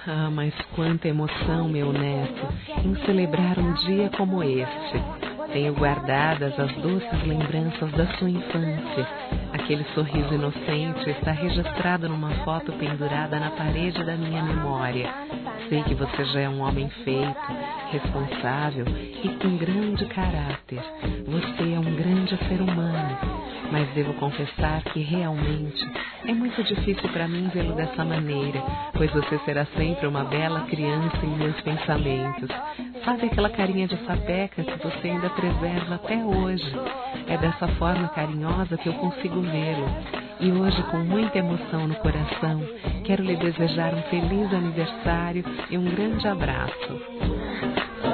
Ah, mas quanta emoção, meu neto, em celebrar um dia como este. Tenho guardadas as doces lembranças da sua infância. Aquele sorriso inocente está registrado numa foto pendurada na parede da minha memória. Sei que você já é um homem feito, responsável e com grande caráter. Você é um grande ser humano. Mas devo confessar que realmente é muito difícil para mim vê-lo dessa maneira, pois você será sempre uma bela criança em meus pensamentos. Sabe aquela carinha de sapeca que você ainda preserva até hoje? É dessa forma carinhosa que eu consigo vê-lo. E hoje, com muita emoção no coração, quero lhe desejar um feliz aniversário e um grande abraço.